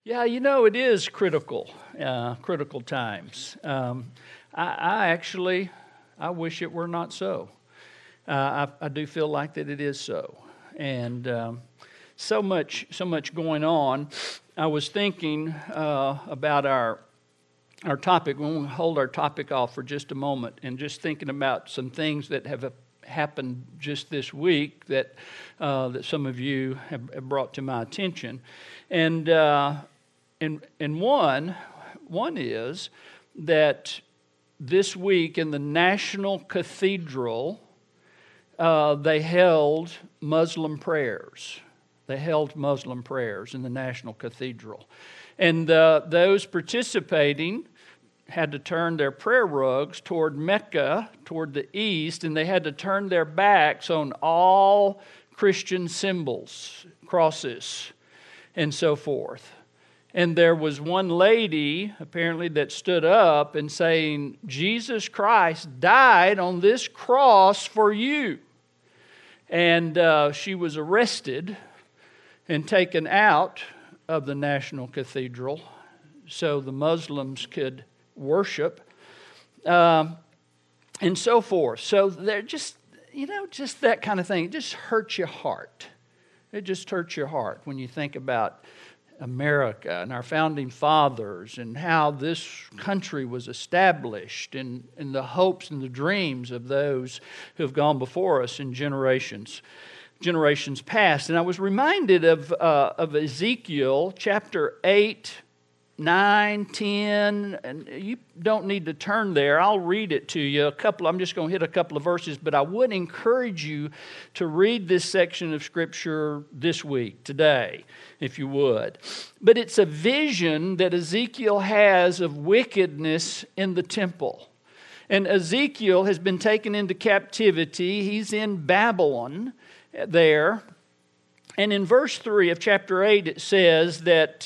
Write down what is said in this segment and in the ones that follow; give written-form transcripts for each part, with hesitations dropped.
Yeah, it is critical times. I wish it were not so. I do feel like that it is so. And so much going on. I was thinking about our topic. We'll hold our topic off for just a moment and just thinking about some things that have happened just this week that some of you have brought to my attention. And one is that this week in the National Cathedral, they held Muslim prayers. They held Muslim prayers in the National Cathedral. And those participating had to turn their prayer rugs toward Mecca, toward the east, and they had to turn their backs on all Christian symbols, crosses, and so forth. And there was one lady, apparently, that stood up and saying, Jesus Christ died on this cross for you. And she was arrested and taken out of the National Cathedral so the Muslims could worship, and so forth. So they're just that kind of thing. It just hurts your heart. It just hurts your heart when you think about America and our founding fathers and how this country was established and the hopes and the dreams of those who have gone before us in generations past. And I was reminded of Ezekiel chapter 8, 9, 10, and you don't need to turn there. I'll read it to you. I'm just going to hit a couple of verses, but I would encourage you to read this section of Scripture this week, today, if you would. But it's a vision that Ezekiel has of wickedness in the temple. And Ezekiel has been taken into captivity. He's in Babylon there. And in verse 3 of chapter 8, it says that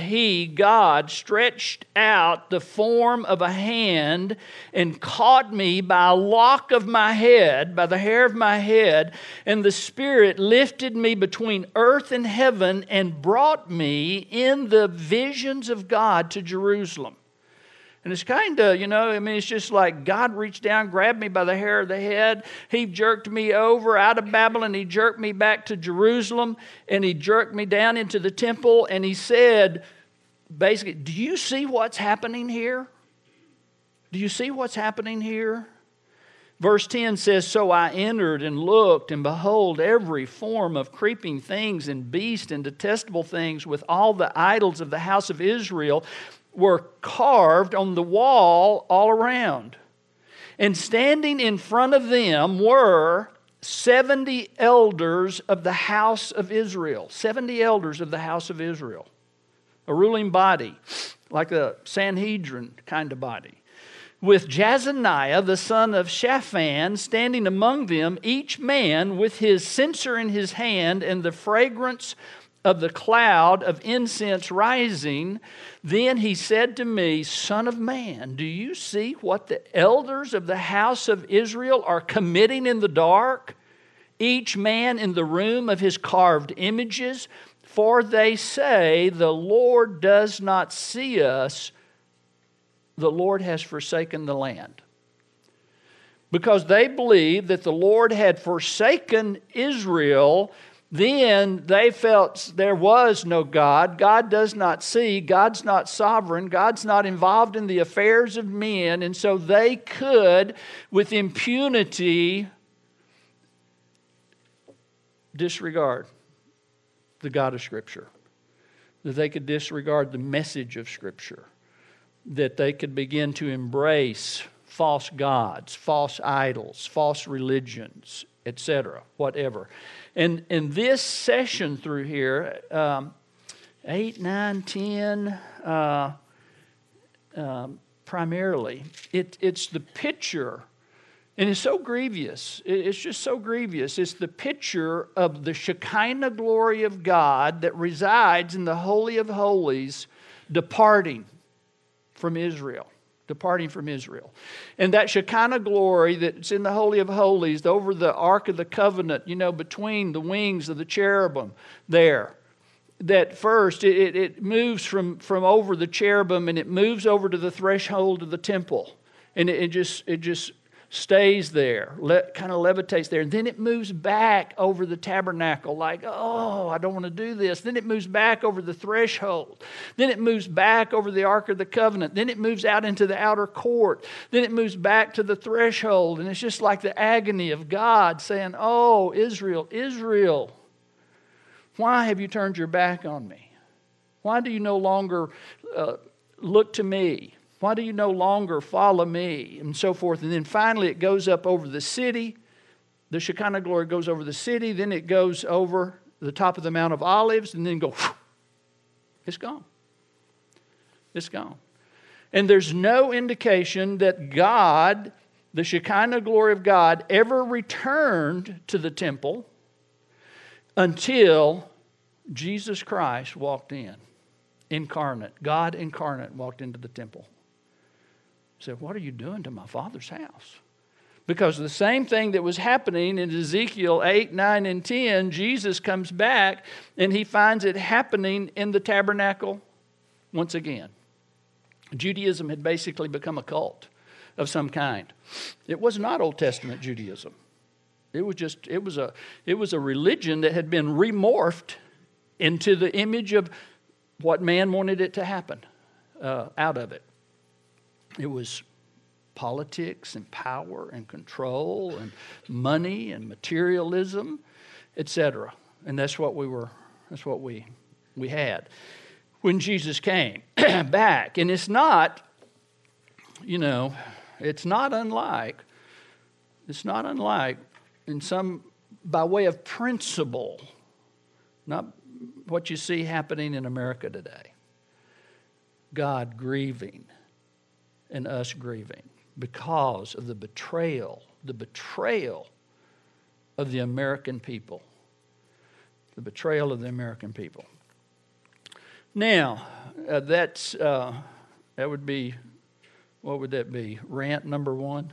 God, stretched out the form of a hand and caught me by a lock of my head, by the hair of my head, and the Spirit lifted me between earth and heaven and brought me in the visions of God to Jerusalem. And it's kind of, it's just like God reached down, grabbed me by the hair of the head. He jerked me over out of Babylon. He jerked me back to Jerusalem. And He jerked me down into the temple. And He said, basically, do you see what's happening here? Do you see what's happening here? Verse 10 says, So I entered and looked, and behold, every form of creeping things and beast and detestable things with all the idols of the house of Israel were carved on the wall all around. And standing in front of them were 70 elders of the house of Israel. 70 elders of the house of Israel. A ruling body, like a Sanhedrin kind of body. With Jazaniah, the son of Shaphan, standing among them, each man with his censer in his hand and the fragrance of the cloud of incense rising. Then he said to me, Son of man, do you see what the elders of the house of Israel are committing in the dark? Each man in the room of his carved images, for they say, the Lord does not see us. The Lord has forsaken the land. Because they believed that the Lord had forsaken Israel, then they felt there was no God. God does not see. God's not sovereign. God's not involved in the affairs of men. And so they could, with impunity, disregard the God of Scripture. That they could disregard the message of Scripture. That they could begin to embrace false gods, false idols, false religions, etc., whatever. And in this session through here, 8, 9, 10, primarily, it's the picture, and it's so grievous. It's just so grievous. It's the picture of the Shekinah glory of God that resides in the Holy of Holies departing from Israel. And that Shekinah glory that's in the Holy of Holies, over the Ark of the Covenant, between the wings of the cherubim there. that first it moves from over the cherubim, and it moves over to the threshold of the temple, and it just stays there, kind of levitates there, and then it moves back over the tabernacle like, oh, I don't want to do this. Then it moves back over the threshold. Then it moves back over the Ark of the Covenant. Then it moves out into the outer court. Then it moves back to the threshold, and it's just like the agony of God saying, oh, Israel, Israel, why have you turned your back on me? Why do you no longer look to me? Why do you no longer follow me? And so forth. And then finally it goes up over the city. The Shekinah glory goes over the city. Then it goes over the top of the Mount of Olives, and then it's gone. It's gone. And there's no indication that God, the Shekinah glory of God, ever returned to the temple until Jesus Christ walked in, incarnate. God incarnate walked into the temple. Said, what are you doing to my Father's house? Because the same thing that was happening in Ezekiel 8, 9, and 10, Jesus comes back and he finds it happening in the tabernacle once again. Judaism had basically become a cult of some kind. It was not Old Testament Judaism. It was a religion that had been remorphed into the image of what man wanted it to happen out of it. It was politics and power and control and money and materialism, etc. And that's what we had when Jesus came back. And it's not unlike in some, by way of principle, not what you see happening in America today. God grieving and us grieving because of the betrayal of the American people. The betrayal of the American people. Now, that would be, what would that be? Rant number 1?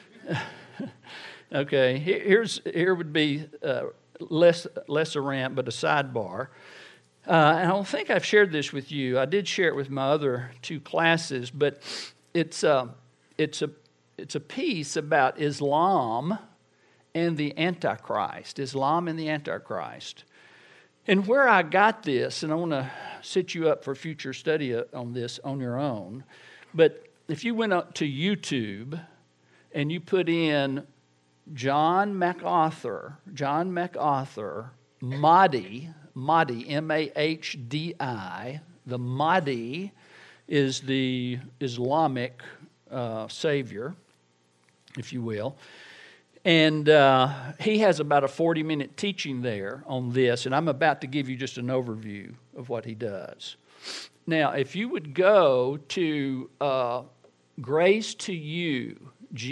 Okay, here would be less a rant, but a sidebar. And I don't think I've shared this with you. I did share it with my other 2 classes, but it's a piece about Islam and the Antichrist. Islam and the Antichrist. And where I got this, and I want to set you up for future study on this on your own, but if you went up to YouTube and you put in John MacArthur, Mahdi, M-A-H-D-I, the Mahdi is the Islamic savior, if you will. And he has about a 40-minute teaching there on this, and I'm about to give you just an overview of what he does. Now, if you would go to Grace to You,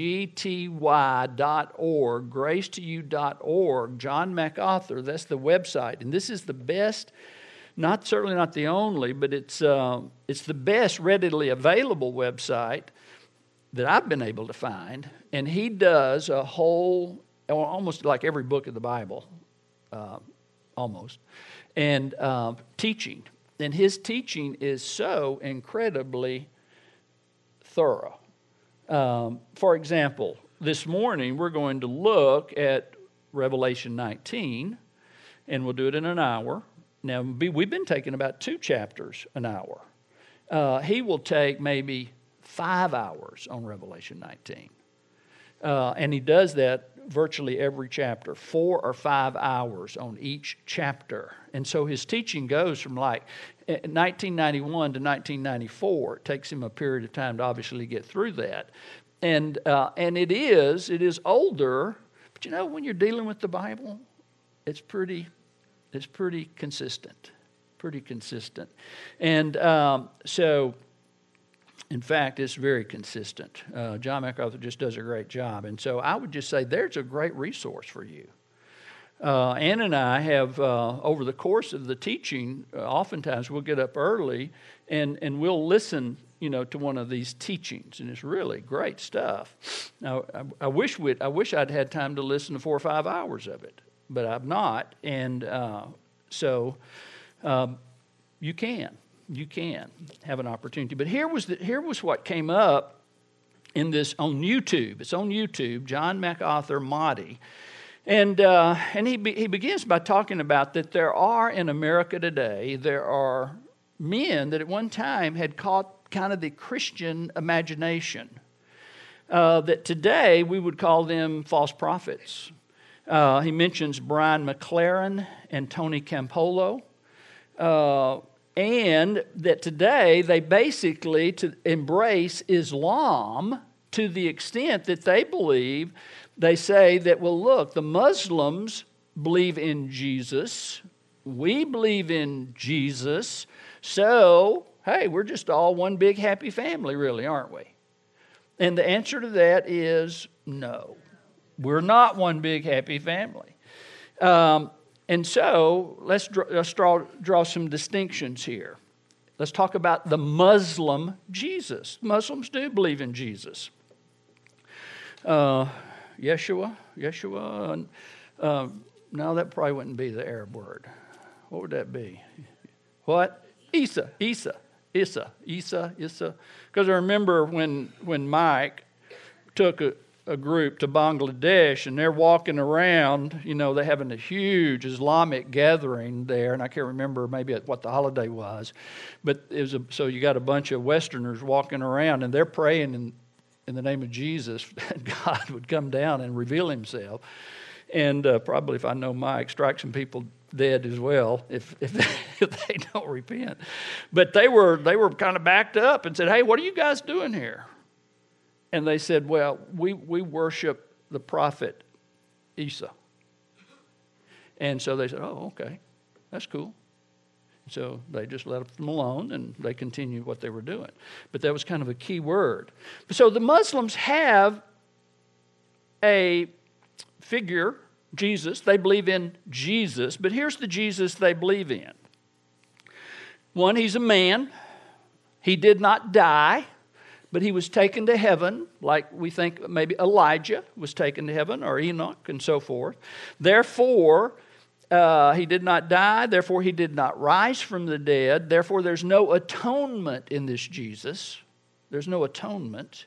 GTY.org, gracetoyou.org, John MacArthur, that's the website. And this is the best, certainly not the only, but it's the best readily available website that I've been able to find. And he does a whole, almost like every book of the Bible, almost, and teaching. And his teaching is so incredibly thorough. For example, this morning we're going to look at Revelation 19, and we'll do it in an hour. Now, we've been taking about 2 chapters an hour. He will take maybe 5 hours on Revelation 19. And he does that virtually every chapter, 4 or 5 hours on each chapter. And so his teaching goes from like 1991 to 1994. It takes him a period of time to obviously get through that. And it is older, but when you're dealing with the Bible, it's pretty consistent. Pretty consistent. And so, in fact, it's very consistent. John MacArthur just does a great job. And so I would just say there's a great resource for you. Ann and I have, over the course of the teaching, oftentimes we'll get up early and we'll listen, to one of these teachings. And it's really great stuff. Now, I wish I'd had time to listen to 4 or 5 hours of it, but I've not. And you can have an opportunity. But here was what came up in this on YouTube. It's on YouTube, John MacArthur Mahdi. And he begins by talking about that there are in America today, there are men that at one time had caught kind of the Christian imagination. That today we would call them false prophets. He mentions Brian McLaren and Tony Campolo. And that today they basically to embrace Islam to the extent that they say that, well, look, the Muslims believe in Jesus. We believe in Jesus. So, hey, we're just all one big happy family, really, aren't we? And the answer to that is no. We're not one big happy family. And so let's draw some distinctions here. Let's talk about the Muslim Jesus. Muslims do believe in Jesus. Yeshua. No, that probably wouldn't be the Arab word. What would that be? What? Isa. Because I remember when Mike took a group to Bangladesh, and they're walking around, they're having a huge Islamic gathering there, and I can't remember maybe what the holiday was, but so you got a bunch of Westerners walking around, and they're praying in the name of Jesus that God would come down and reveal himself. And probably, if I know Mike, strike some people dead as well if they don't repent. But they were kind of backed up and said, "Hey, what are you guys doing here?" And they said, "Well, we worship the prophet Isa." And so they said, "Oh, okay, that's cool." So they just let them alone, and they continued what they were doing. But that was kind of a key word. So the Muslims have a figure, Jesus. They believe in Jesus, but here's the Jesus they believe in. One, he's a man. He did not die, but he was taken to heaven, like we think maybe Elijah was taken to heaven, or Enoch, and so forth. Therefore, he did not die. Therefore, he did not rise from the dead. Therefore, there's no atonement in this Jesus. There's no atonement.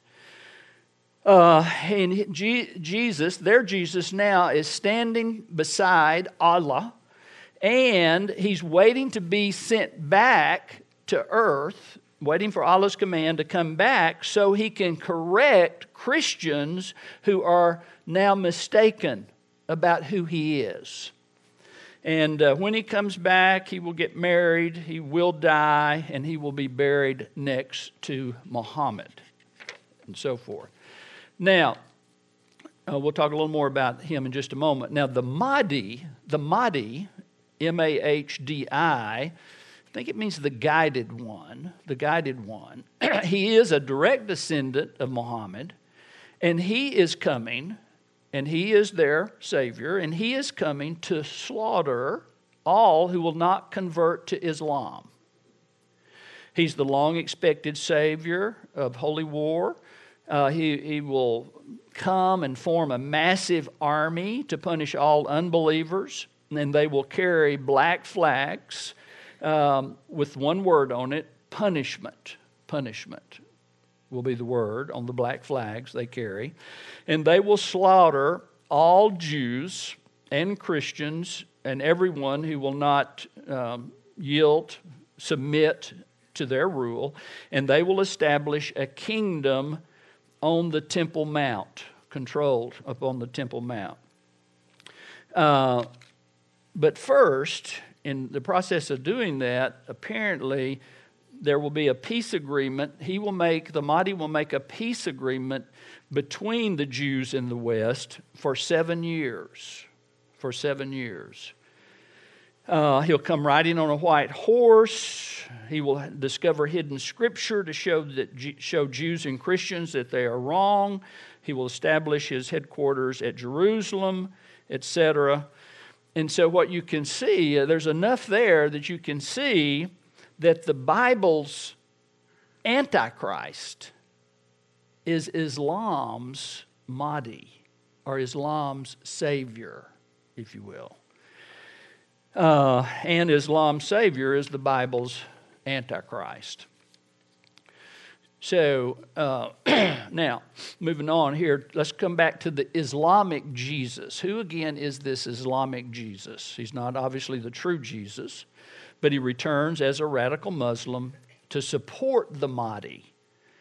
And Jesus, their Jesus now, is standing beside Allah, and he's waiting to be sent back to earth, waiting for Allah's command to come back so he can correct Christians who are now mistaken about who he is. And when he comes back, he will get married, he will die, and he will be buried next to Muhammad, and so forth. Now, we'll talk a little more about him in just a moment. Now, the Mahdi, M-A-H-D-I, I think it means the guided one, He is a direct descendant of Muhammad, and he is coming, and he is their Savior, and he is coming to slaughter all who will not convert to Islam. He's the long-expected Savior of holy war. He will come and form a massive army to punish all unbelievers, and they will carry black flags with one word on it, punishment. Punishment will be the word on the black flags they carry. And they will slaughter all Jews and Christians and everyone who will not submit to their rule, and they will establish a kingdom on the Temple Mount, controlled upon the Temple Mount. But first, in the process of doing that, apparently there will be a peace agreement. The Mahdi will make a peace agreement between the Jews in the West for 7 years. For 7 years. He'll come riding on a white horse. He will discover hidden scripture to show Jews and Christians that they are wrong. He will establish his headquarters at Jerusalem, etc. And so what you can see, there's enough there that you can see that the Bible's Antichrist is Islam's Mahdi, or Islam's Savior, if you will. And Islam's savior is the Bible's Antichrist. So now, moving on here, let's come back to the Islamic Jesus. Who again is this Islamic Jesus? He's not obviously the true Jesus, but he returns as a radical Muslim to support the Mahdi.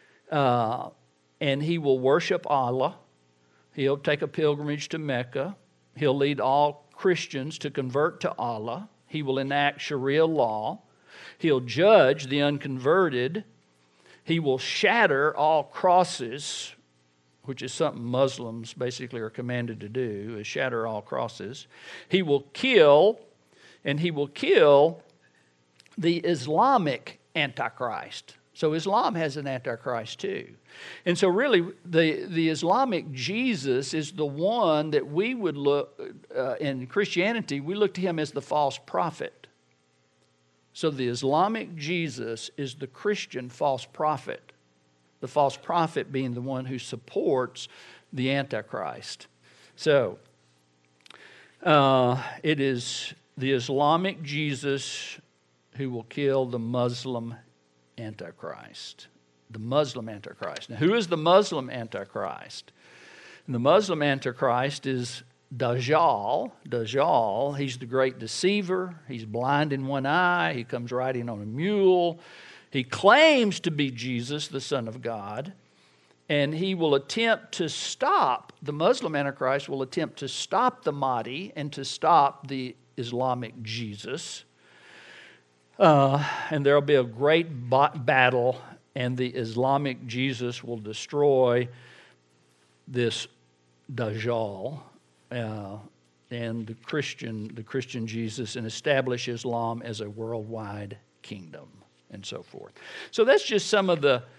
And he will worship Allah. He'll take a pilgrimage to Mecca. He'll lead all Christians to convert to Allah. He will enact Sharia law. He'll judge the unconverted. He will shatter all crosses, which is something Muslims basically are commanded to do, is shatter all crosses. He will kill, and he will kill the Islamic Antichrist. So Islam has an Antichrist too. And so really the Islamic Jesus is the one that we would look, in Christianity, we look to him as the false prophet. So the Islamic Jesus is the Christian false prophet. The false prophet being the one who supports the Antichrist. So it is the Islamic Jesus who will kill the Muslim Antichrist. The Muslim Antichrist. Now, who is the Muslim Antichrist? And the Muslim Antichrist is Dajjal. Dajjal, he's the great deceiver. He's blind in one eye. He comes riding on a mule. He claims to be Jesus, the Son of God. And he will attempt to stop, the Muslim Antichrist will attempt to stop the Mahdi and to stop the Islamic Jesus. And there will be a great battle, and the Islamic Jesus will destroy this Dajjal and the Christian Jesus, and establish Islam as a worldwide kingdom, and so forth. So that's just some of the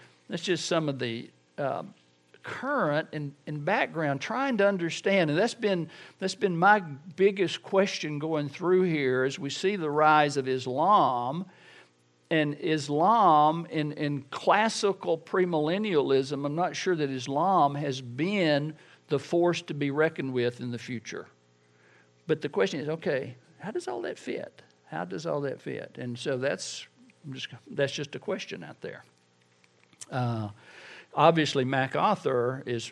current and background, trying to understand, and that's been my biggest question going through here as we see the rise of Islam. And Islam in classical premillennialism, I'm not sure that Islam has been the force to be reckoned with in the future. But the question is, okay, how does all that fit? How does all that fit? And so that's just a question out there. Obviously, MacArthur is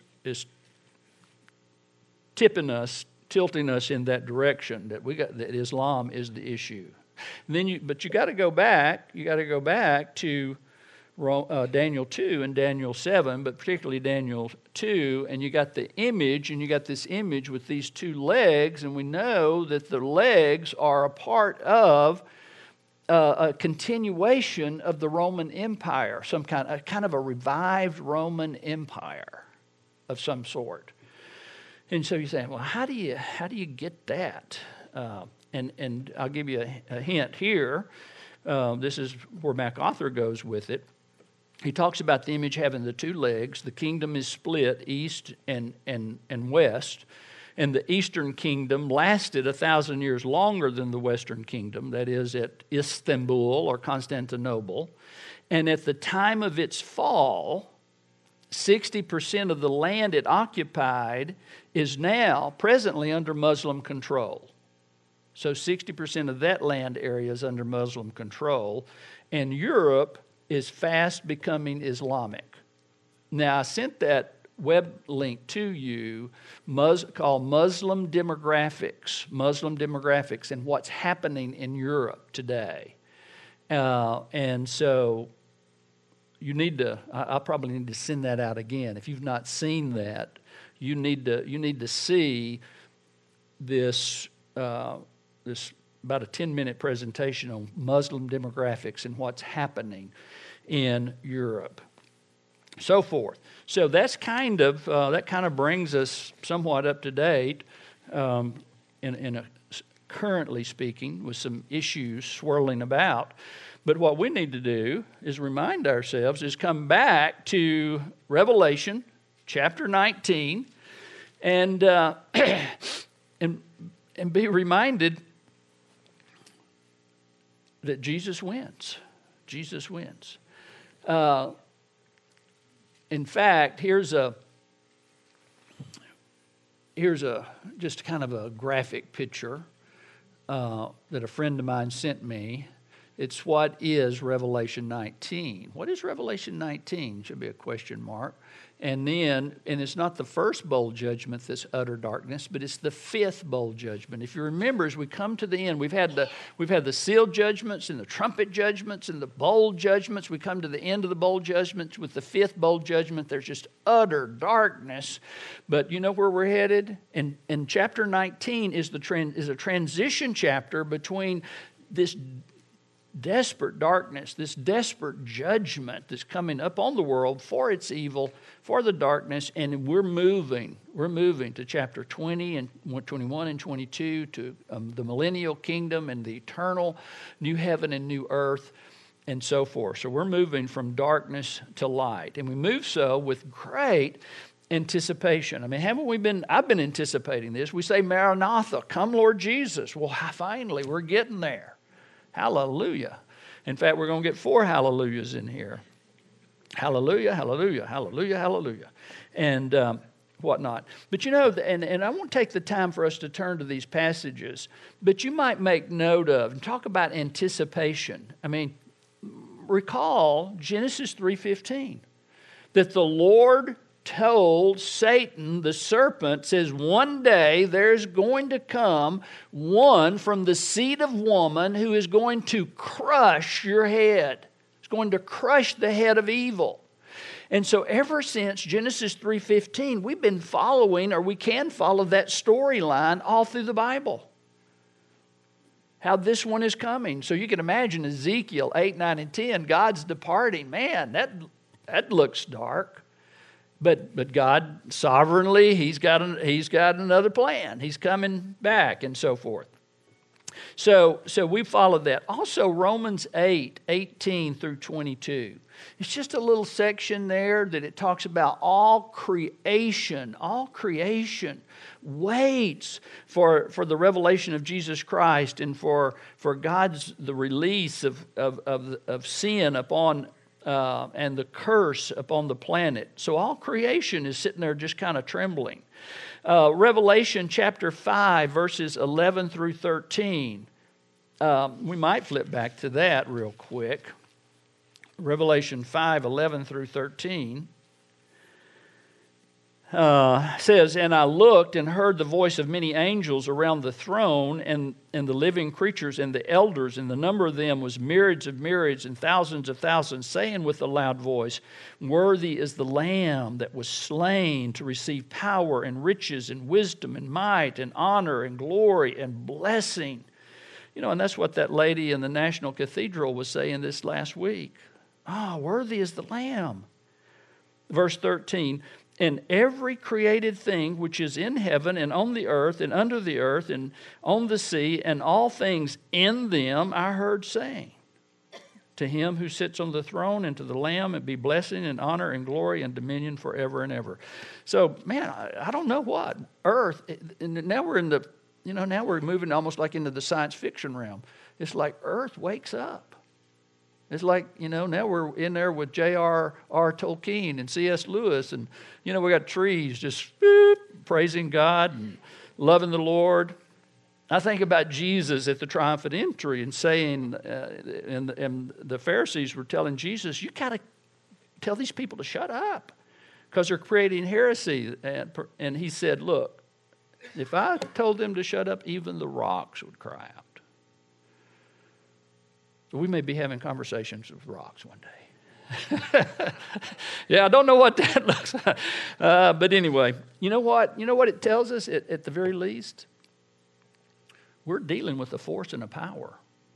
tilting us in that direction, that Islam is the issue. And then but you got to go back. You got to go back to Daniel 2 and Daniel 7, but particularly Daniel 2, and you got the image, and you got this image with these two legs, and we know that the legs are a part of a continuation of the Roman Empire, some kind of a revived Roman Empire of some sort. And so you're saying, well, how do you get that? And I'll give you a hint here. This is where MacArthur goes with it. He talks about the image having the two legs. The kingdom is split east and west. And the eastern kingdom lasted 1,000 years longer than the western kingdom, that is at Istanbul or Constantinople. And at the time of its fall, 60% of the land it occupied is now presently under Muslim control. So 60% of that land area is under Muslim control. And Europe is fast becoming Islamic. Now, I sent that web link to you called Muslim Demographics, and what's happening in Europe today. And so you need to, I probably need to send that out again. If you've not seen that, you need to see this about a 10-minute presentation on Muslim demographics and what's happening in Europe. So forth. So that's that kind of brings us somewhat up to date, currently speaking, with some issues swirling about. But what we need to do is remind ourselves, is come back to Revelation chapter 19, and be reminded that Jesus wins. Jesus wins. In fact, here's just kind of a graphic picture that a friend of mine sent me. It's what is Revelation 19? What is Revelation 19? Should be a question mark. And it's not the first bowl judgment that's utter darkness, but it's the fifth bowl judgment. If you remember, as we come to the end, we've had the seal judgments and the trumpet judgments and the bowl judgments. We come to the end of the bowl judgments. With the fifth bowl judgment, there's just utter darkness. But you know where we're headed? And chapter 19 is a transition chapter between this desperate darkness, this desperate judgment that's coming up on the world for its evil, for the darkness, and we're moving to chapter 20 and 21 and 22 to the millennial kingdom and the eternal new heaven and new earth and so forth. So we're moving from darkness to light, and we move so with great anticipation. I mean, I've been anticipating this. We say, Maranatha, come Lord Jesus. Well, finally, we're getting there. Hallelujah. In fact, we're going to get 4 hallelujahs in here. Hallelujah, hallelujah, hallelujah, hallelujah. And whatnot. But you know, and I won't take the time for us to turn to these passages, but you might make note of and talk about anticipation. I mean, recall Genesis 3:15, that the Lord told Satan, the serpent, says, one day there's going to come one from the seed of woman who is going to crush your head. It's going to crush the head of evil. And so ever since Genesis 3:15, we've been following, or we can follow that storyline all through the Bible. How this one is coming. So you can imagine Ezekiel 8, 9, and 10, God's departing. Man, that looks dark. But God sovereignly, He's got another plan. He's coming back and so forth. So we followed that. Also Romans 8, 18 through 22. It's just a little section there that it talks about all creation waits for the revelation of Jesus Christ and for the release of sin upon and the curse upon the planet. So all creation is sitting there just kind of trembling. Revelation chapter 5, verses 11 through 13. We might flip back to that real quick. Revelation 5, 11 through 13. Says, and I looked and heard the voice of many angels around the throne and the living creatures and the elders, and the number of them was myriads of myriads and thousands of thousands, saying with a loud voice, worthy is the Lamb that was slain to receive power and riches and wisdom and might and honor and glory and blessing. You know, and that's what that lady in the National Cathedral was saying this last week. Worthy is the Lamb. Verse 13, and every created thing which is in heaven and on the earth and under the earth and on the sea and all things in them, I heard saying, to him who sits on the throne and to the Lamb and be blessing and honor and glory and dominion forever and ever. So, man, I don't know what. Earth, and now we're now we're moving almost like into the science fiction realm. It's like Earth wakes up. It's like, now we're in there with J.R.R. Tolkien and C.S. Lewis, and, we got trees just praising God and loving the Lord. I think about Jesus at the triumphant entry and saying, and the Pharisees were telling Jesus, you got to tell these people to shut up because they're creating heresy. And he said, look, if I told them to shut up, even the rocks would cry out. So we may be having conversations with rocks one day. Yeah, I don't know what that looks like. But anyway, you know what? You know what it tells us at the very least? We're dealing with a force and a power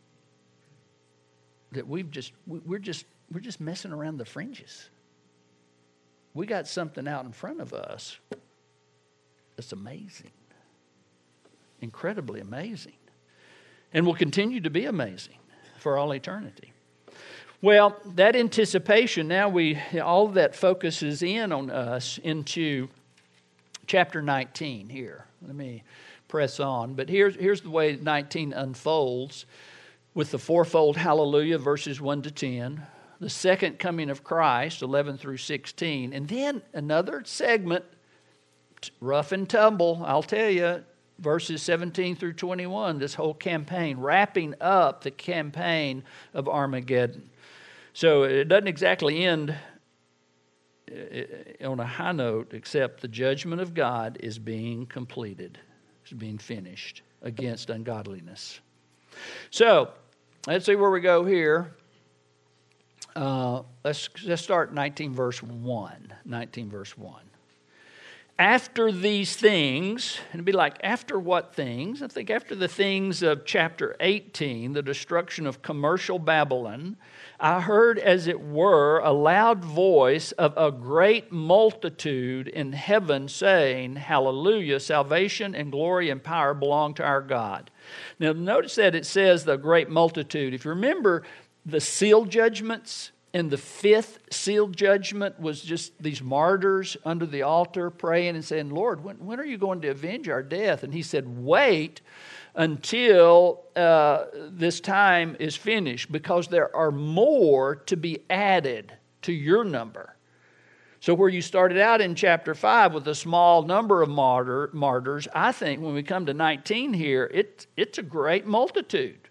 that we're just messing around the fringes. We got something out in front of us that's amazing. Incredibly amazing. And will continue to be amazing for all eternity. Well, that anticipation, now all of that focuses in on us into chapter 19 here. Let me press on. But here's the way 19 unfolds with the fourfold hallelujah, verses 1 to 10, the second coming of Christ, 11 through 16, and then another segment, rough and tumble, I'll tell you, verses 17 through 21, this whole campaign, wrapping up the campaign of Armageddon. So it doesn't exactly end on a high note, except the judgment of God is being completed. It's being finished against ungodliness. So, let's see where we go here. Let's start 19 verse 1. 19 verse 1. After these things, and it'd be like, after what things? I think after the things of chapter 18, the destruction of commercial Babylon, I heard, as it were, a loud voice of a great multitude in heaven saying, Hallelujah, salvation and glory and power belong to our God. Now notice that it says the great multitude. If you remember the seal judgments, and the fifth seal judgment was just these martyrs under the altar praying and saying, Lord, when are you going to avenge our death? And he said, wait until this time is finished, because there are more to be added to your number. So where you started out in chapter 5 with a small number of martyrs, I think when we come to 19 here, it's a great multitude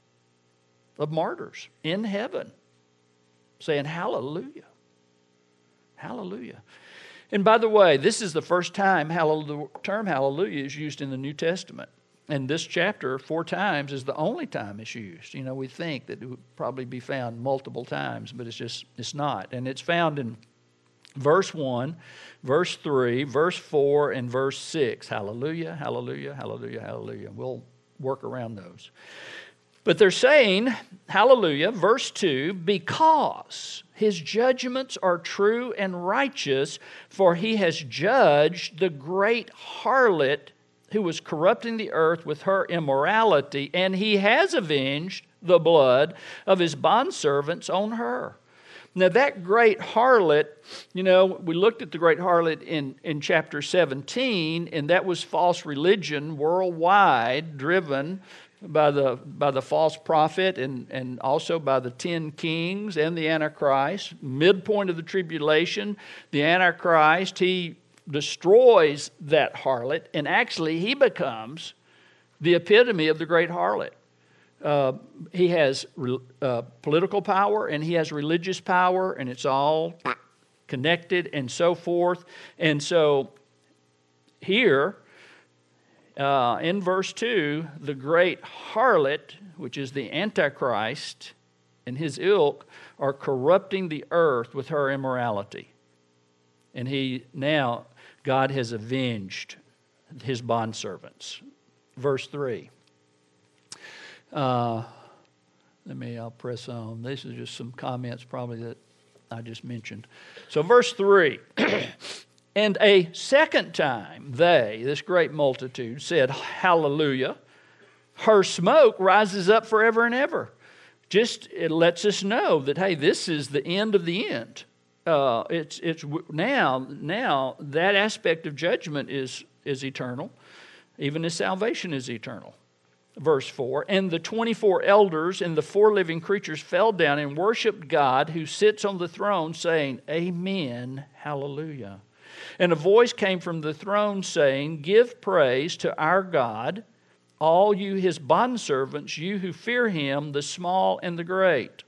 of martyrs in heaven, saying, hallelujah, hallelujah. And by the way, this is the first time the term hallelujah is used in the New Testament. And this chapter, 4 times, is the only time it's used. You know, we think that it would probably be found multiple times, but it's not. And it's found in verse 1, verse 3, verse 4, and verse 6. Hallelujah, hallelujah, hallelujah, hallelujah. We'll work around those. But they're saying, hallelujah, verse 2, because his judgments are true and righteous, for he has judged the great harlot who was corrupting the earth with her immorality, and he has avenged the blood of his bondservants on her. Now that great harlot, you know, we looked at the great harlot in chapter 17, and that was false religion worldwide, driven by the false prophet and also by the 10 kings and the Antichrist. Midpoint of the tribulation, the Antichrist, he destroys that harlot, and actually he becomes the epitome of the great harlot. He has political power and he has religious power, and it's all connected and so forth. And so here, in verse 2, the great harlot, which is the Antichrist, and his ilk are corrupting the earth with her immorality. And God has avenged his bondservants. Verse 3. I'll press on. This is just some comments probably that I just mentioned. So verse 3. And a second time they, this great multitude, said, Hallelujah. Her smoke rises up forever and ever. It lets us know that, hey, this is the end of the end. It's now that aspect of judgment is eternal, even as salvation is eternal. Verse 4, and the 24 elders and the 4 living creatures fell down and worshiped God who sits on the throne, saying, Amen, hallelujah. And a voice came from the throne saying, Give praise to our God, all you his bondservants, you who fear him, the small and the great.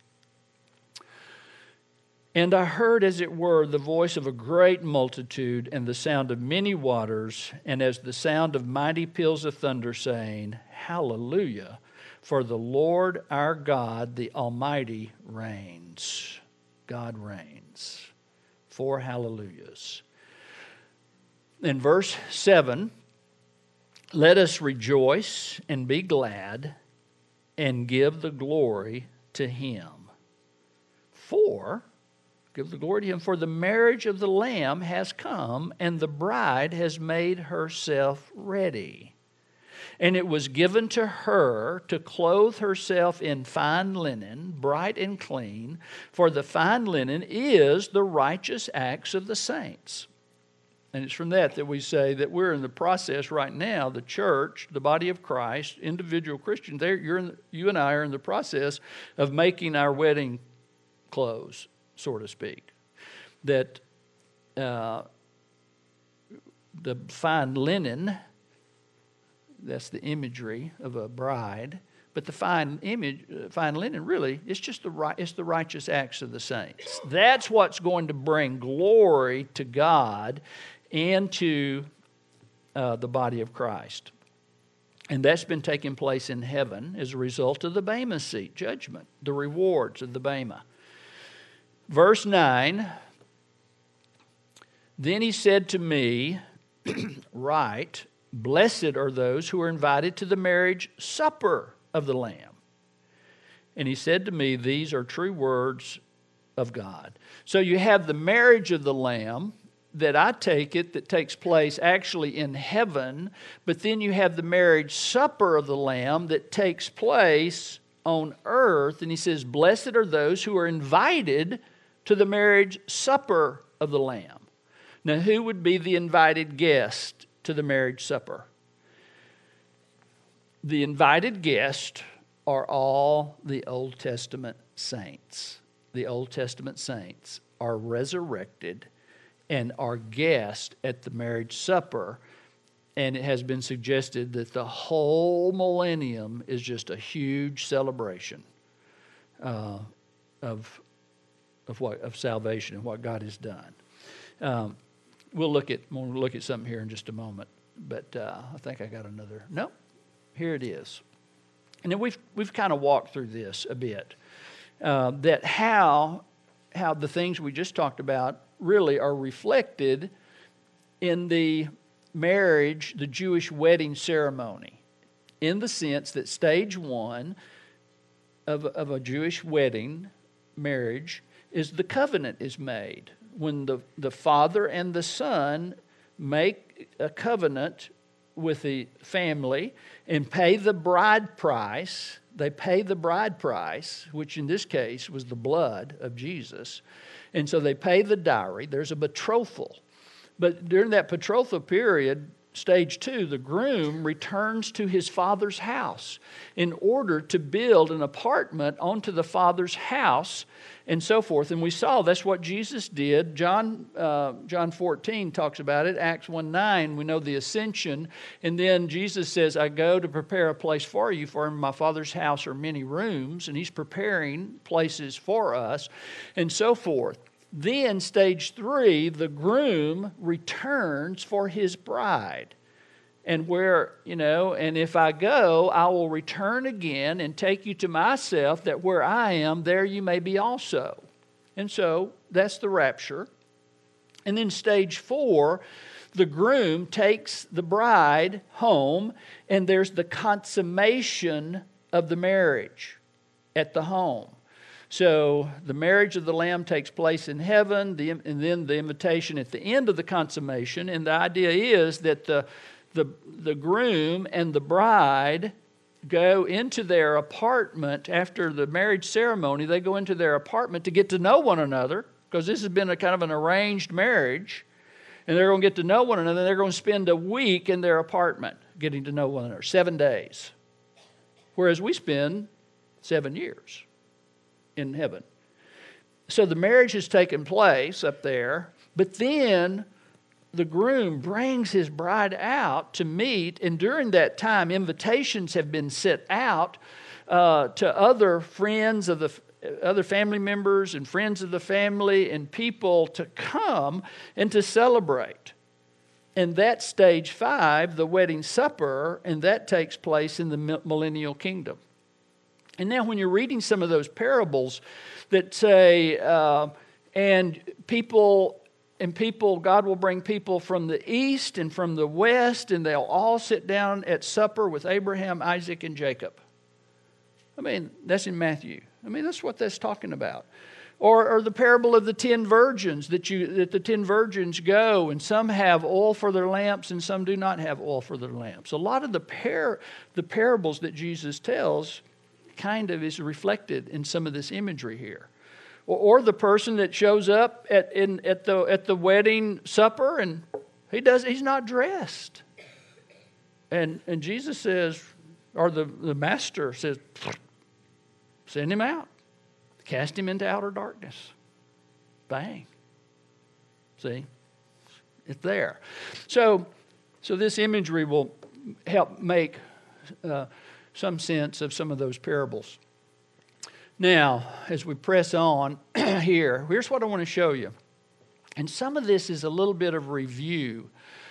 And I heard, as it were, the voice of a great multitude and the sound of many waters, and as the sound of mighty peals of thunder, saying, Hallelujah, for the Lord our God, the Almighty, reigns. God reigns. 4 hallelujahs. In verse 7, let us rejoice and be glad and give the glory to him. Give the glory to him, for the marriage of the Lamb has come, and the bride has made herself ready. And it was given to her to clothe herself in fine linen, bright and clean, for the fine linen is the righteous acts of the saints. And it's from that we say that we're in the process right now, the church, the body of Christ, individual Christians, you and I are in the process of making our wedding clothes, so to speak. That the fine linen That's the imagery of a bride. But the fine linen, really, it's just the righteous acts of the saints. That's what's going to bring glory to God and to the body of Christ. And that's been taking place in heaven as a result of the Bema seat, judgment, the rewards of the Bema. Verse 9, then he said to me, write, blessed are those who are invited to the marriage supper of the Lamb. And he said to me, these are true words of God. So you have the marriage of the Lamb, that I take it, that takes place actually in heaven, but then you have the marriage supper of the Lamb that takes place on earth. And he says, blessed are those who are invited to the marriage supper of the Lamb. Now, who would be the invited guest to the marriage supper? The invited guests are all the Old Testament saints. The Old Testament saints are resurrected and are guests at the marriage supper. And it has been suggested that the whole millennium is just a huge celebration of salvation and what God has done. We'll look at something here in just a moment, but I think I got another. No, here it is. And then we've kind of walked through this a bit. That how the things we just talked about really are reflected in the marriage, the Jewish wedding ceremony, in the sense that stage one of a Jewish wedding marriage is the covenant is made. When the father and the son make a covenant with the family and pay the bride price. They pay the bride price, which in this case was the blood of Jesus. And so they pay the dowry. There's a betrothal. But during that betrothal period, stage two, the groom returns to his father's house in order to build an apartment onto the father's house and so forth. And we saw that's what Jesus did. John 14 talks about it. Acts 1:9, we know the ascension. And then Jesus says, I go to prepare a place for you, for in my Father's house are many rooms. And he's preparing places for us and so forth. Then stage three, the groom returns for his bride. And and if I go, I will return again and take you to myself, that where I am, there you may be also. And so that's the rapture. And then stage four, the groom takes the bride home, and there's the consummation of the marriage at the home. So the marriage of the Lamb takes place in heaven, and then the invitation at the end of the consummation. And the idea is that the groom and the bride go into their apartment after the marriage ceremony. They go into their apartment to get to know one another, because this has been a kind of an arranged marriage. And they're going to get to know one another. They're going to spend a week in their apartment getting to know one another, 7 days. Whereas we spend 7 years in heaven. So the marriage has taken place up there, but then the groom brings his bride out to meet, and during that time, invitations have been sent out to other friends of the other family members and friends of the family and people to come and to celebrate. And that's stage 5, the wedding supper, and that takes place in the millennial kingdom. And now when you're reading some of those parables that say, and people, God will bring people from the east and from the west, and they'll all sit down at supper with Abraham, Isaac, and Jacob. I mean, that's in Matthew. I mean, that's what that's talking about. Or the parable of the 10 virgins, that the 10 virgins go, and some have oil for their lamps and some do not have oil for their lamps. A lot of the parables that Jesus tells kind of is reflected in some of this imagery here. Or the person that shows up at the wedding supper and he's not dressed. And Jesus says, or the master says, send him out. Cast him into outer darkness. Bang. See? It's there. So this imagery will help make some sense of some of those parables. Now, as we press on here's what I want to show you. And some of this is a little bit of review.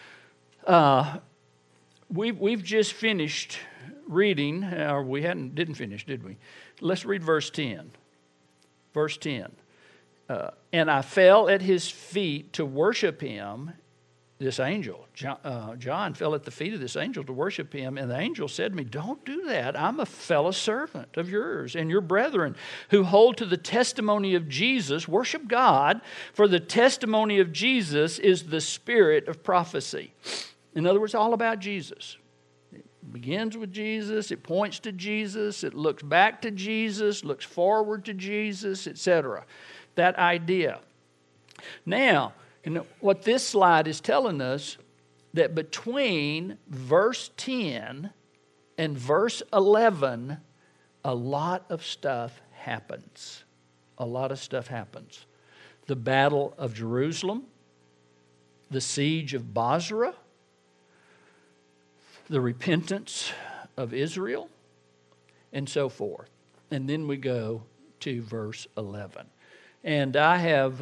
We've just finished reading, or we didn't finish, did we? Let's read verse 10. Verse 10. And I fell at his feet to worship him, this angel. John fell at the feet of this angel to worship him, and the angel said to me, don't do that. I'm a fellow servant of yours and your brethren who hold to the testimony of Jesus. Worship God, for the testimony of Jesus is the spirit of prophecy. In other words, all about Jesus. It begins with Jesus, it points to Jesus, it looks back to Jesus, looks forward to Jesus, etc. That idea. Now, what this slide is telling us, that between verse 10 and verse 11, a lot of stuff happens. A lot of stuff happens. The battle of Jerusalem, the siege of Bozrah, the repentance of Israel, and so forth. And then we go to verse 11. And I have,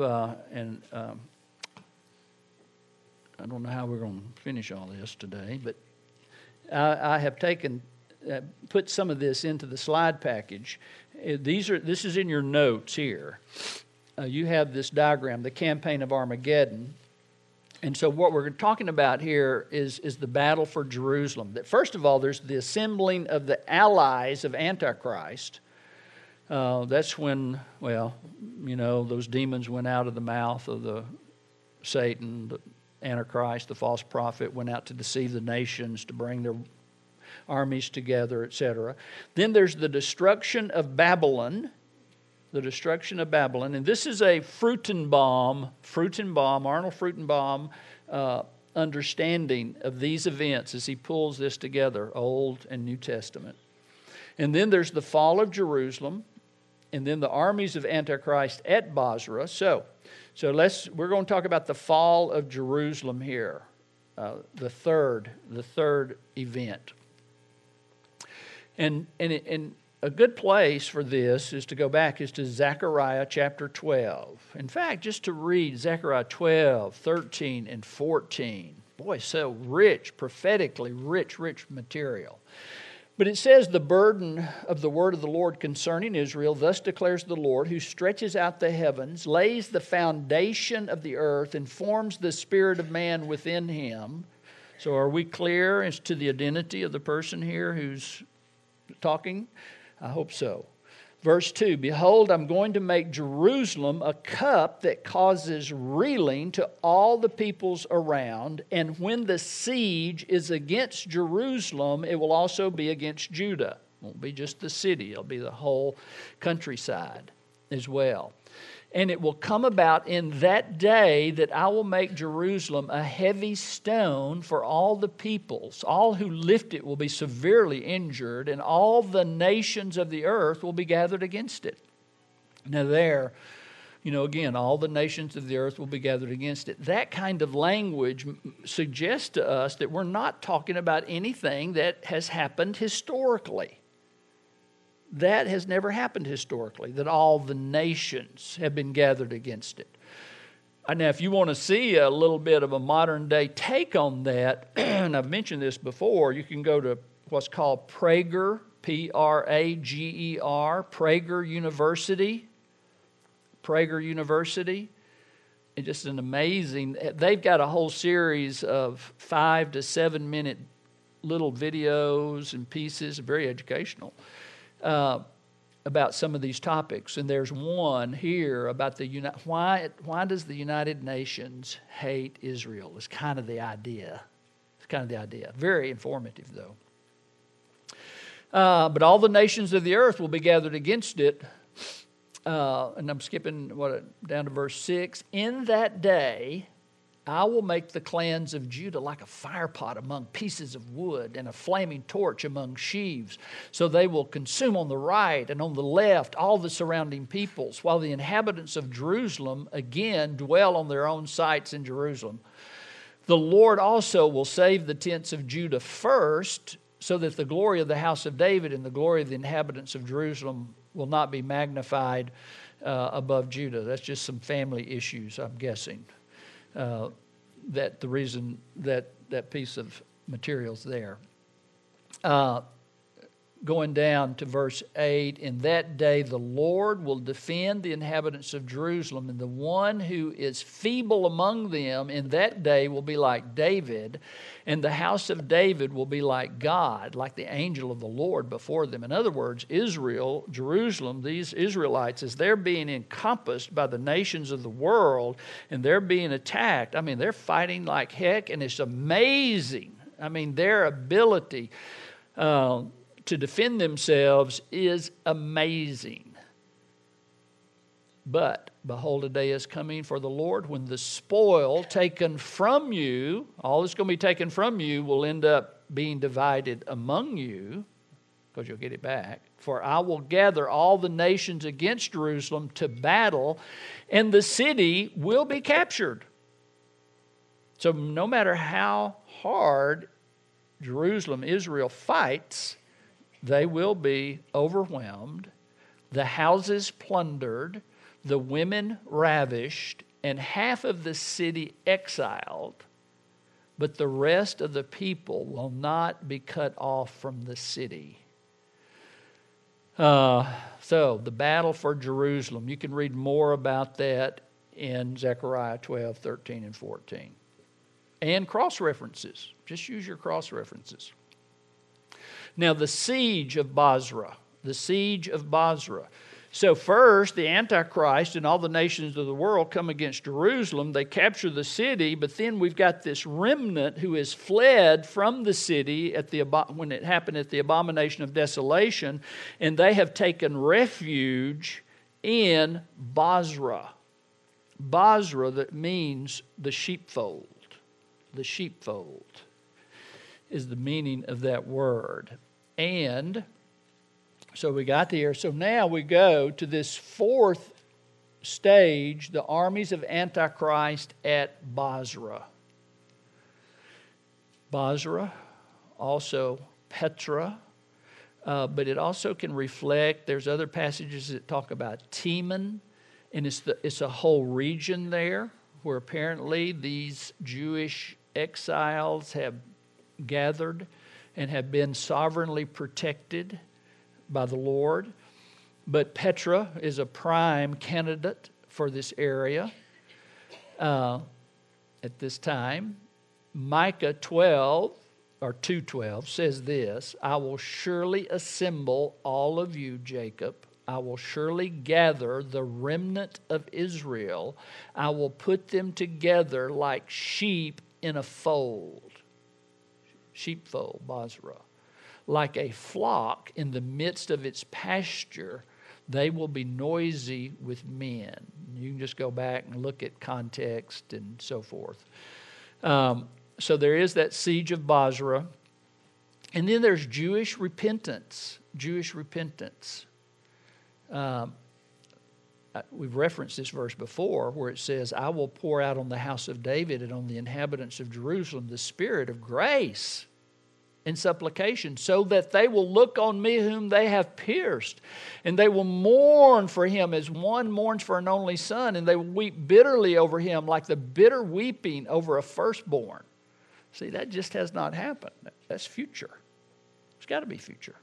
I don't know how we're going to finish all this today, but I have put some of this into the slide package. This is in your notes here. You have this diagram, the campaign of Armageddon. And so what we're talking about here is the battle for Jerusalem. That first of all, there's the assembling of the allies of Antichrist. That's when, those demons went out of the mouth of the Satan, the Antichrist, the false prophet, went out to deceive the nations, to bring their armies together, etc. Then there's the destruction of Babylon. The destruction of Babylon. And this is a Arnold Fruchtenbaum understanding of these events as he pulls this together, Old and New Testament. And then there's the fall of Jerusalem, and then the armies of Antichrist at Bozrah. So we're going to talk about the fall of Jerusalem here, the third event. And a good place for this is to go back to Zechariah chapter 12. In fact, just to read Zechariah 12, 13, and 14. Boy, so rich, prophetically rich material. But it says, the burden of the word of the Lord concerning Israel, thus declares the Lord, who stretches out the heavens, lays the foundation of the earth, and forms the spirit of man within him. So are we clear as to the identity of the person here who's talking? I hope so. Verse 2, behold, I'm going to make Jerusalem a cup that causes reeling to all the peoples around, and when the siege is against Jerusalem, it will also be against Judah. It won't be just the city, it'll be the whole countryside as well. And it will come about in that day that I will make Jerusalem a heavy stone for all the peoples. All who lift it will be severely injured, and all the nations of the earth will be gathered against it. Now there, again, all the nations of the earth will be gathered against it. That kind of language suggests to us that we're not talking about anything that has happened historically. That has never happened historically, that all the nations have been gathered against it. Now, if you want to see a little bit of a modern day take on that, and I've mentioned this before, you can go to what's called Prager, Prager, Prager University. Prager University. It's just an amazing, they've got a whole series of 5 to 7 minute little videos and pieces, very educational, about some of these topics. And there's one here about why does the United Nations hate Israel? It's kind of the idea. Very informative, though. But all the nations of the earth will be gathered against it. And I'm skipping down to verse 6. In that day, I will make the clans of Judah like a firepot among pieces of wood, and a flaming torch among sheaves. So they will consume on the right and on the left all the surrounding peoples, while the inhabitants of Jerusalem again dwell on their own sites in Jerusalem. The Lord also will save the tents of Judah first, so that the glory of the house of David and the glory of the inhabitants of Jerusalem will not be magnified above Judah. That's just some family issues, I'm guessing. That the reason that piece of material's there. Going down to verse 8, in that day the Lord will defend the inhabitants of Jerusalem, and the one who is feeble among them in that day will be like David, and the house of David will be like God, like the angel of the Lord before them. In other words, Israel, Jerusalem, these Israelites, as they're being encompassed by the nations of the world, and they're being attacked, I mean, they're fighting like heck, and it's amazing. I mean, their ability to defend themselves is amazing. But behold, a day is coming for the Lord when the spoil taken from you, all that's going to be taken from you, will end up being divided among you, because you'll get it back. For I will gather all the nations against Jerusalem to battle, and the city will be captured. So no matter how hard Jerusalem, Israel fights, they will be overwhelmed, the houses plundered, the women ravished, and half of the city exiled. But the rest of the people will not be cut off from the city. So the battle for Jerusalem, you can read more about that in Zechariah 12, 13, and 14. And cross-references. Just use your cross-references. Now, the siege of Bozrah. The siege of Bozrah. So first, the Antichrist and all the nations of the world come against Jerusalem. They capture the city, but then we've got this remnant who has fled from the city when it happened at the abomination of desolation, and they have taken refuge in Bozrah. Bozrah, that means the sheepfold. The sheepfold is the meaning of that word. And so we got there. So now we go to this fourth stage, the armies of Antichrist at Bozrah. Bozrah, also Petra, but it also can reflect, there's other passages that talk about Teman, and it's a whole region there where apparently these Jewish exiles have gathered and have been sovereignly protected by the Lord. But Petra is a prime candidate for this area at this time. Micah 12, or 2:12, says this, I will surely assemble all of you, Jacob. I will surely gather the remnant of Israel. I will put them together like sheep in a fold. Sheepfold, Bozrah. Like a flock in the midst of its pasture, they will be noisy with men. You can just go back and look at context and so forth. So there is that siege of Bozrah. And then there's Jewish repentance. Jewish repentance. We've referenced this verse before where it says, I will pour out on the house of David and on the inhabitants of Jerusalem the spirit of grace and supplication, so that they will look on me whom they have pierced, and they will mourn for him as one mourns for an only son, and they will weep bitterly over him like the bitter weeping over a firstborn. See, that just has not happened. That's future. It's got to be future.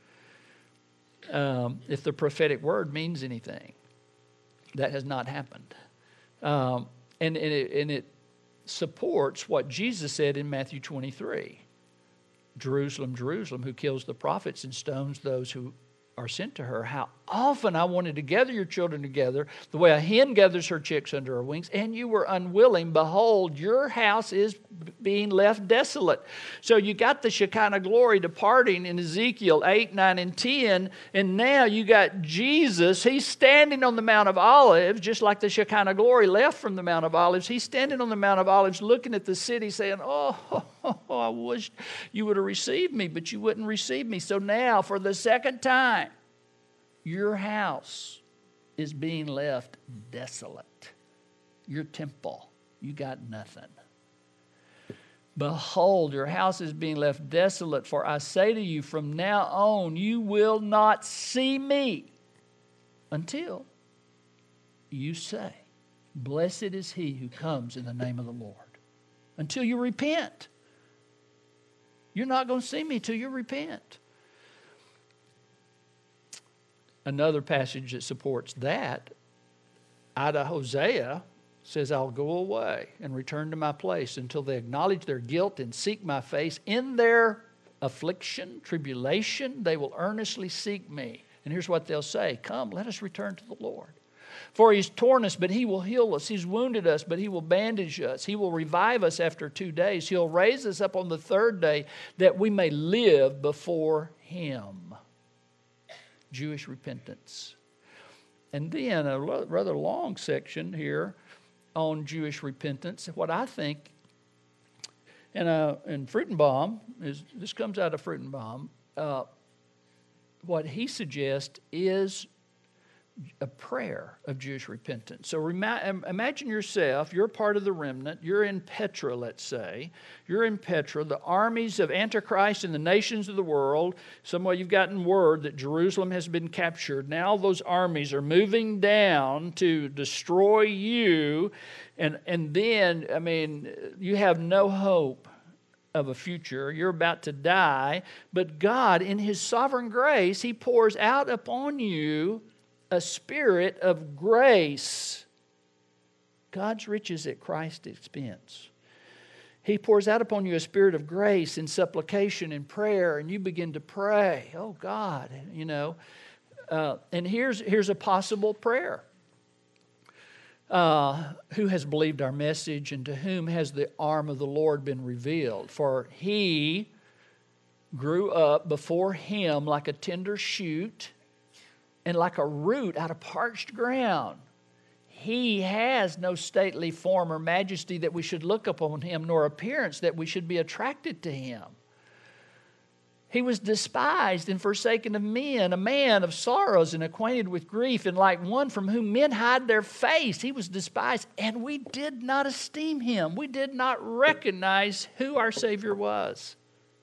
If the prophetic word means anything, that has not happened. And it supports what Jesus said in Matthew 23. Jerusalem, Jerusalem, who kills the prophets and stones those who are sent to her. How often I wanted to gather your children together, the way a hen gathers her chicks under her wings, and you were unwilling. Behold, your house is being left desolate. So you got the Shekinah glory departing in Ezekiel 8, 9, and 10, and now you got Jesus. He's standing on the Mount of Olives, just like the Shekinah glory left from the Mount of Olives. He's standing on the Mount of Olives looking at the city saying, oh, I wish you would have received me, but you wouldn't receive me. So now, for the second time, your house is being left desolate. Your temple, you got nothing. Behold, your house is being left desolate, for I say to you, from now on you will not see me until you say, blessed is he who comes in the name of the Lord. Until you repent. You're not going to see me till you repent. Another passage that supports that, out of Hosea, says, I'll go away and return to my place until they acknowledge their guilt and seek my face. In their affliction, tribulation, they will earnestly seek me. And here's what they'll say, come, let us return to the Lord. For he's torn us, but he will heal us. He's wounded us, but he will bandage us. He will revive us after 2 days. He'll raise us up on the third day that we may live before him. Jewish repentance. And then a rather long section here on Jewish repentance. What I think, and Fruchtenbaum, this comes out of Fruchtenbaum, what he suggests is a prayer of Jewish repentance. So imagine yourself, you're part of the remnant, you're in Petra, let's say. You're in Petra, the armies of Antichrist and the nations of the world. Somewhere you've gotten word that Jerusalem has been captured. Now those armies are moving down to destroy you. And then, I mean, you have no hope of a future. You're about to die. But God, in his sovereign grace, he pours out upon you a spirit of grace. God's riches at Christ's expense. He pours out upon you a spirit of grace in supplication and prayer, and you begin to pray. Oh God, you know. And here's a possible prayer. Who has believed our message, and to whom has the arm of the Lord been revealed? For he grew up before him like a tender shoot, and like a root out of parched ground. He has no stately form or majesty that we should look upon him, nor appearance that we should be attracted to him. He was despised and forsaken of men, a man of sorrows and acquainted with grief, and like one from whom men hide their face. He was despised, and we did not esteem him. We did not recognize who our Savior was.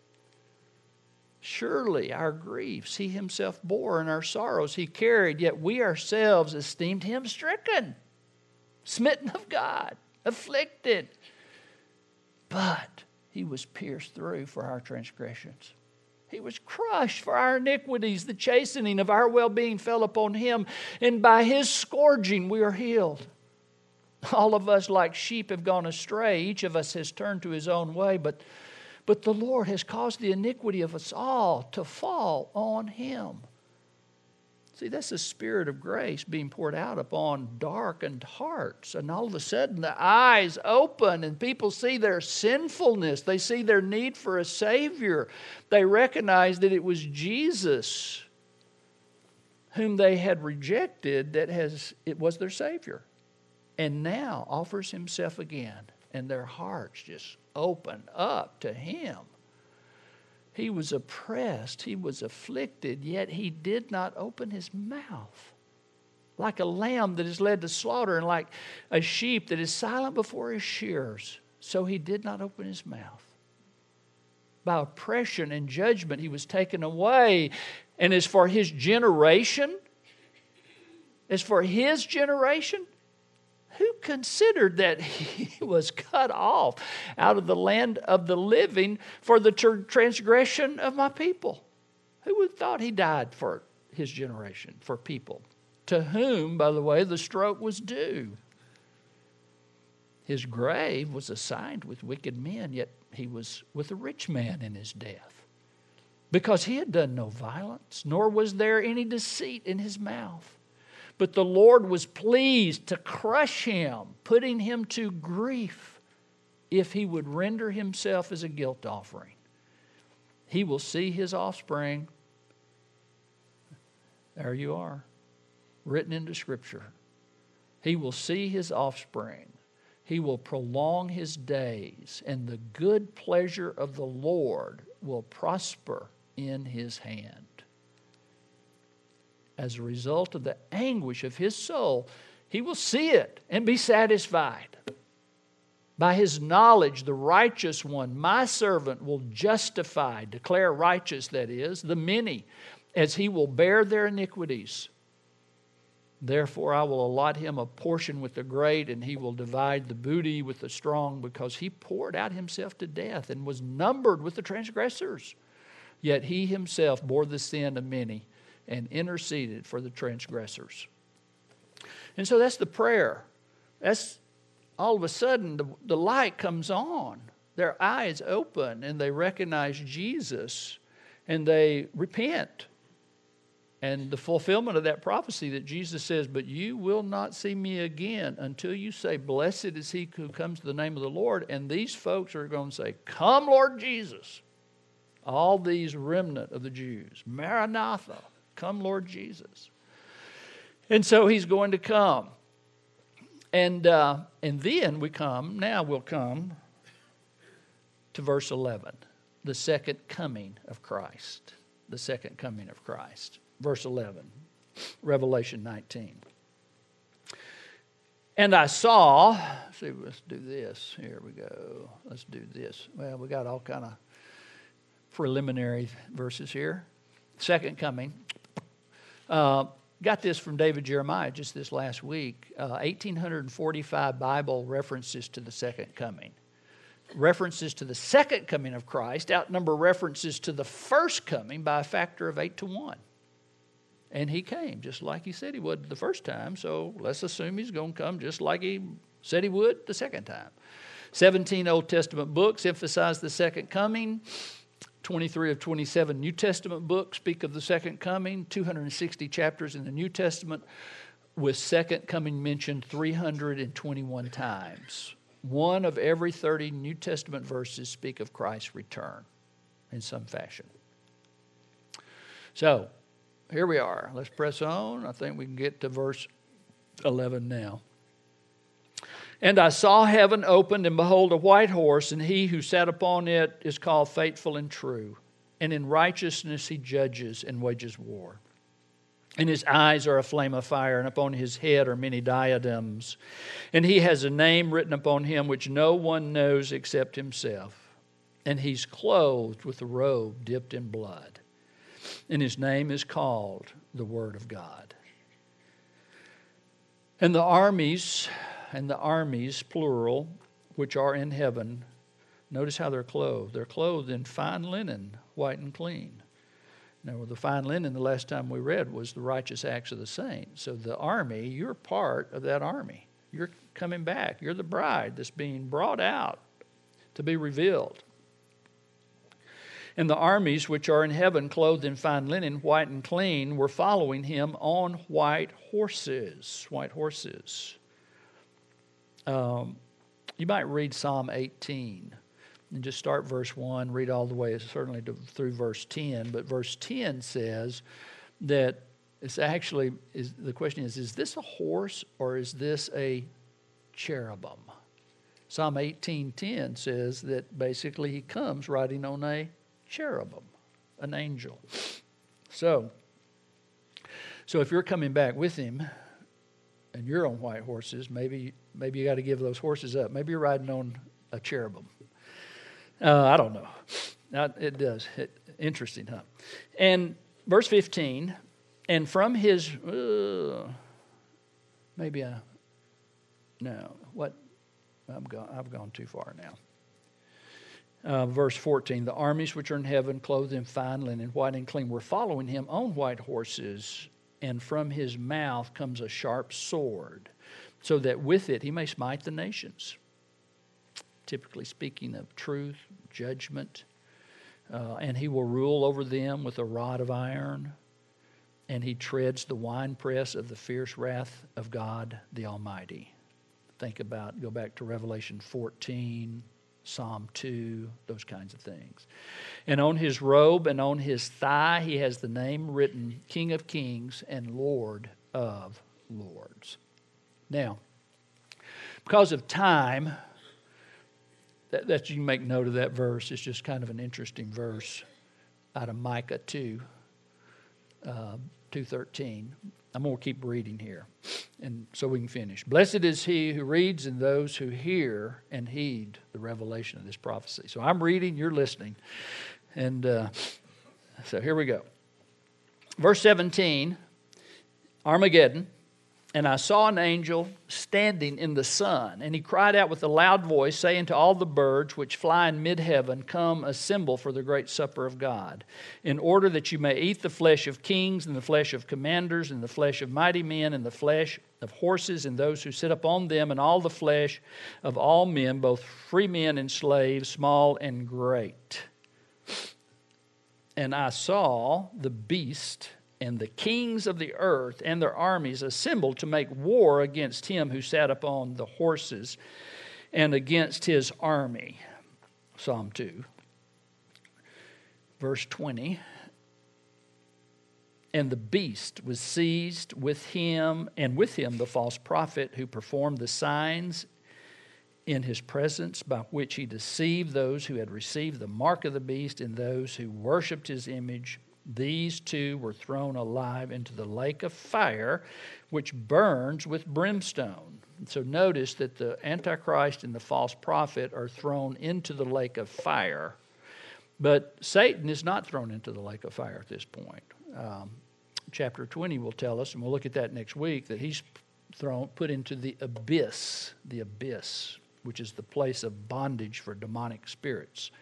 Surely our griefs he himself bore, and our sorrows he carried, yet we ourselves esteemed him stricken, smitten of God, afflicted. But he was pierced through for our transgressions. He was crushed for our iniquities. The chastening of our well-being fell upon him, and by his scourging we are healed. All of us like sheep have gone astray. Each of us has turned to his own way, but the Lord has caused the iniquity of us all to fall on him. See, that's the spirit of grace being poured out upon darkened hearts. And all of a sudden the eyes open and people see their sinfulness. They see their need for a Savior. They recognize that it was Jesus whom they had rejected it was their Savior. And now offers himself again. And their hearts just open up to him. He was oppressed, he was afflicted, yet he did not open his mouth. Like a lamb that is led to slaughter, and like a sheep that is silent before his shearers, so he did not open his mouth. By oppression and judgment he was taken away. And as for his generation, who considered that he was cut off out of the land of the living for the transgression of my people? Who would have thought he died for his generation, for people, to whom, by the way, the stroke was due? His grave was assigned with wicked men, yet he was with a rich man in his death, because he had done no violence, nor was there any deceit in his mouth. But the Lord was pleased to crush him, putting him to grief, if he would render himself as a guilt offering. He will see his offspring. There you are, written into Scripture. He will see his offspring. He will prolong his days, and the good pleasure of the Lord will prosper in his hand. As a result of the anguish of his soul, he will see it and be satisfied. By his knowledge, the righteous one, my servant, will justify, declare righteous, that is, the many, as he will bear their iniquities. Therefore I will allot him a portion with the great, and he will divide the booty with the strong, because he poured out himself to death and was numbered with the transgressors. Yet he himself bore the sin of many and interceded for the transgressors. And so that's the prayer. That's all of a sudden the light comes on. Their eyes open and they recognize Jesus and they repent. And the fulfillment of that prophecy that Jesus says, but you will not see me again until you say, blessed is he who comes in the name of the Lord. And these folks are going to say, come Lord Jesus. All these remnant of the Jews, Maranatha, come Lord Jesus. And so he's going to come. And then we'll come to verse 11, the second coming of Christ. The second coming of Christ. Verse 11, Revelation 19. And I saw, let's do this. Here we go. Let's do this. Well, we got all kind of preliminary verses here. Second coming. Got this from David Jeremiah just this last week. 1,845 Bible references to the second coming. References to the second coming of Christ outnumber references to the first coming by a factor of 8 to 1. And he came just like he said he would the first time, so let's assume he's going to come just like he said he would the second time. 17 Old Testament books emphasize the second coming. 23 of 27 New Testament books speak of the second coming. 260 chapters in the New Testament with second coming mentioned 321 times. One of every 30 New Testament verses speak of Christ's return in some fashion. So, here we are. Let's press on. I think we can get to verse 11 now. And I saw heaven opened, and behold, a white horse, and he who sat upon it is called Faithful and True. And in righteousness he judges and wages war. And his eyes are a flame of fire, and upon his head are many diadems. And he has a name written upon him which no one knows except himself. And he's clothed with a robe dipped in blood. And his name is called the Word of God. And the armies, plural, which are in heaven, notice how they're clothed. They're clothed in fine linen, white and clean. Now, the fine linen, the last time we read, was the righteous acts of the saints. So the army, you're part of that army. You're coming back. You're the bride that's being brought out to be revealed. And the armies which are in heaven, clothed in fine linen, white and clean, were following him on white horses. White horses. You might read Psalm 18 and just start verse 1, read all the way certainly through verse 10. But verse 10 says that it's actually, the question is this a horse or is this a cherubim? Psalm 18:10 says that basically he comes riding on a cherubim, an angel. So if you're coming back with him and you're on white horses, maybe you got to give those horses up. Maybe you're riding on a cherubim. I don't know. It does. Interesting, huh? And verse 15, and from his, I've gone too far now. Verse 14, the armies which are in heaven, clothed in fine linen, white and clean, were following him on white horses, and from his mouth comes a sharp sword, so that with it he may smite the nations. Typically speaking of truth, judgment, and he will rule over them with a rod of iron, and he treads the winepress of the fierce wrath of God the Almighty. Go back to Revelation 14, Psalm 2, those kinds of things. And on his robe and on his thigh he has the name written, King of Kings and Lord of Lords. Now, because of time, that you can make note of that verse. It's just kind of an interesting verse out of Micah 2, 2:13. I'm going to keep reading here. And so we can finish. Blessed is he who reads and those who hear and heed the revelation of this prophecy. So I'm reading, you're listening. And so here we go. Verse 17, Armageddon. And I saw an angel standing in the sun, and he cried out with a loud voice, saying to all the birds which fly in mid-heaven, Come, assemble for the great supper of God, in order that you may eat the flesh of kings, and the flesh of commanders, and the flesh of mighty men, and the flesh of horses, and those who sit upon them, and all the flesh of all men, both free men and slaves, small and great. And I saw the beast and the kings of the earth and their armies assembled to make war against him who sat upon the horses and against his army. Psalm 2. Verse 20. And the beast was seized with him, and with him the false prophet who performed the signs in his presence, by which he deceived those who had received the mark of the beast and those who worshipped his image. These two were thrown alive into the lake of fire, which burns with brimstone. So notice that the Antichrist and the false prophet are thrown into the lake of fire. But Satan is not thrown into the lake of fire at this point. Chapter 20 will tell us, and we'll look at that next week, that he's put into the abyss, which is the place of bondage for demonic spirits.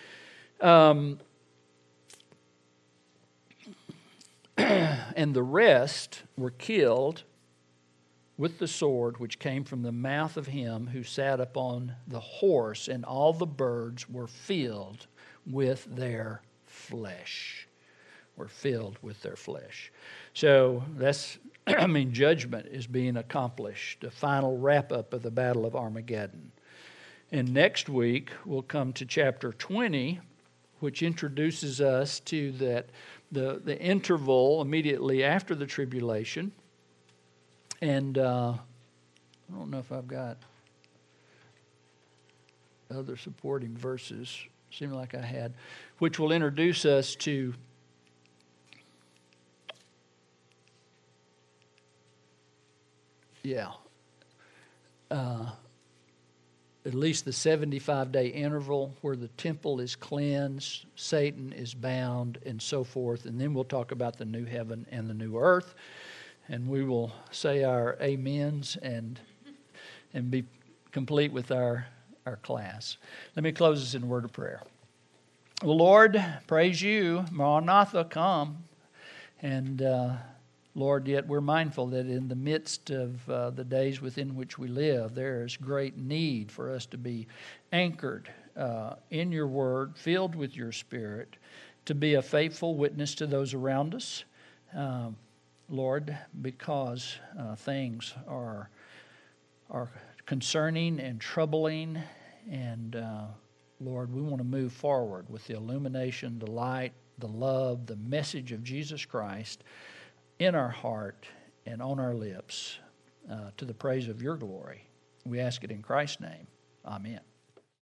And the rest were killed with the sword which came from the mouth of him who sat upon the horse, and all the birds were filled with their flesh. So that's, judgment is being accomplished, the final wrap-up of the Battle of Armageddon. And next week, we'll come to chapter 20, which introduces us to the interval immediately after the tribulation. And I don't know if I've got other supporting verses. Seemed like I had, which will introduce us to at least the 75-day interval where the temple is cleansed, Satan is bound, and so forth. And then we'll talk about the new heaven and the new earth. And we will say our amens and be complete with our class. Let me close this in a word of prayer. Well, Lord, praise you. Maranatha, come. And Lord, yet we're mindful that in the midst of the days within which we live, there is great need for us to be anchored in your word, filled with your spirit, to be a faithful witness to those around us, Lord, because things are concerning and troubling, and Lord, we want to move forward with the illumination, the light, the love, the message of Jesus Christ in our heart and on our lips to the praise of your glory. We ask it in Christ's name. Amen.